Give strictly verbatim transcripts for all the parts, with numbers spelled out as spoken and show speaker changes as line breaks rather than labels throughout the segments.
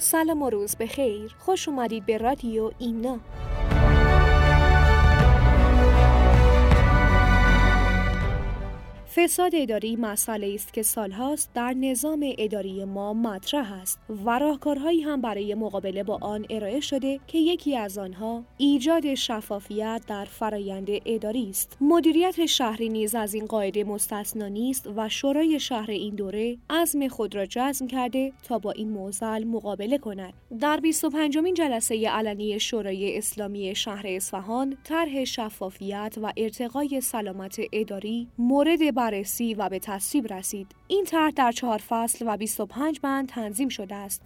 سلام و روز بخیر. خوش اومدید به رادیو ایمنا. فساد اداری مسئله است که سالهاست در نظام اداری ما مطرح است و راهکارهایی هم برای مقابله با آن ارائه شده که یکی از آنها ایجاد شفافیت در فرایند اداری است. مدیریت شهری نیز از این قاعده مستثنا نیست و شورای شهر این دوره عزم خود را جزم کرده تا با این معضل مقابله کند. در بیست و پنجمین جلسه علنی شورای اسلامی شهر اصفهان طرح شفافیت و ارتقای سلامت اداری مورد بررسی و به تصویب رسید. این طرح در چهار فصل و بیست و پنج بند تنظیم شده است.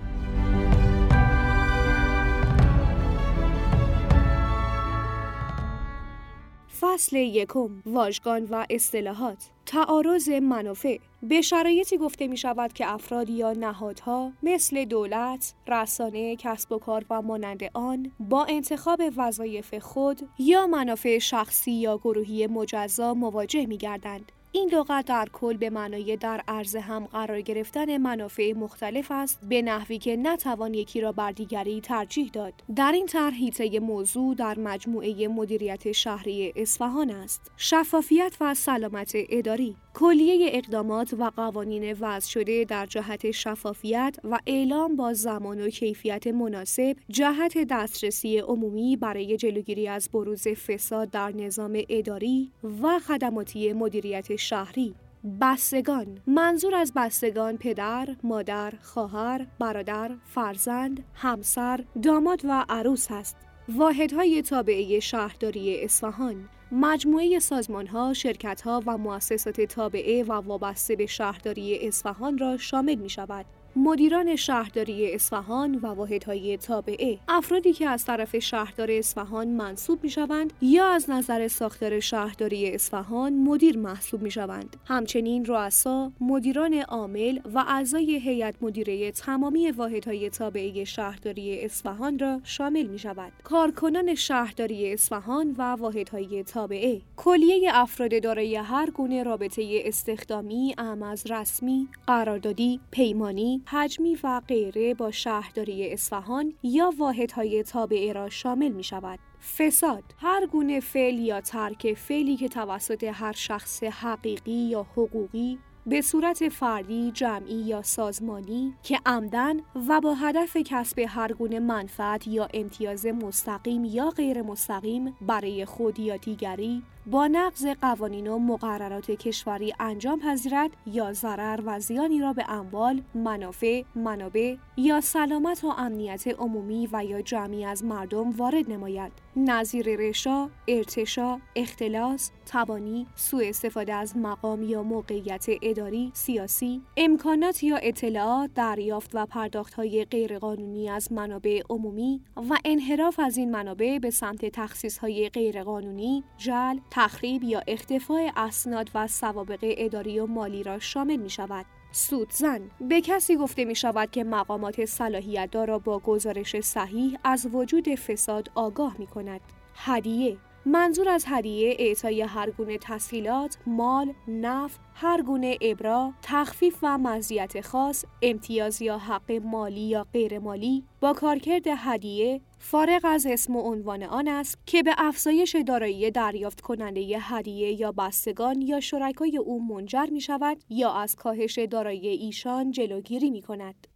فصل یکم، واژگان و اصطلاحات. تعارض منافع. به شرایطی گفته می شود که افراد یا نهادها مثل دولت، رسانه، کسب و کار و مانند آن با انتخاب وظایف خود یا منافع شخصی یا گروهی مجزا مواجه می گردند. این لغت در کل به معنای در عرض هم قرار گرفتن منافع مختلف است، به نحوی که نتوان یکی را بر دیگری ترجیح داد. در این طرح حیطه موضوع در مجموعه مدیریت شهری اصفهان است. شفافیت و سلامت اداری. کلیه اقدامات و قوانین وضع شده در جهت شفافیت و اعلام با زمان و کیفیت مناسب جهت دسترسی عمومی برای جلوگیری از بروز فساد در نظام اداری و خدماتی مدیریت شهری. بستگان. منظور از بستگان پدر، مادر، خواهر، برادر، فرزند، همسر، داماد و عروس است. واحدهای تابعه شهرداری اصفهان. مجموعه سازمان‌ها، شرکت‌ها و مؤسسات تابعه و وابسته به شهرداری اصفهان را شامل می‌شود. مدیران شهرداری اصفهان و واحدهای تابعه، افرادی که از طرف شهردار اصفهان منصوب می‌شوند یا از نظر ساختار شهرداری اصفهان مدیر محسوب می‌شوند. همچنین رؤسا، مدیران عامل و اعضای هیئت مدیره تمامی واحدهای تابعه شهرداری اصفهان را شامل می‌شود. کارکنان شهرداری اصفهان و واحدهای تابعه، کلیه افراد دارای هر گونه رابطه استخدامی، اعم از رسمی، قراردادی، پیمانی، حجمی و غیره با شهرداری اصفهان یا واحدهای تابعه را شامل می شود. فساد. هر گونه فعل یا ترک فعلی که توسط هر شخص حقیقی یا حقوقی به صورت فردی، جمعی یا سازمانی که عمدن و با هدف کسب هر گونه منفعت یا امتیاز مستقیم یا غیر مستقیم برای خود یا دیگری با نقض قوانین و مقررات کشوری انجام پذیرد یا ضرر و زیانی را به اموال، منافع، منابع یا سلامت و امنیت عمومی و یا جمعی از مردم وارد نماید. نظیر رشا، ارتشاء، اختلاس، تبانی، سوء استفاده از مقام یا موقعیت اداری، سیاسی، امکانات یا اطلاعات، دریافت و پرداخت‌های غیرقانونی از منابع عمومی و انحراف از این منابع به سمت تخصیص‌های غیرقانونی، جعل، تخریب یا اختفاء اسناد و سوابق اداری و مالی را شامل می شود. سودزن. به کسی گفته می شود که مقامات صلاحیت دار را با گزارش صحیح از وجود فساد آگاه می کند. هدیه. منظور از هدیه اعطای هر گونه تسهیلات، مال، نفع، هر گونه ابرا، تخفیف و مزیت خاص، امتیاز یا حق مالی یا غیر مالی با کارکرد هدیه فارغ از اسم و عنوان آن است که به افزایش دارایی دریافت کننده هدیه یا بستگان یا شرکای او منجر می شود یا از کاهش دارایی ایشان جلوگیری می کند.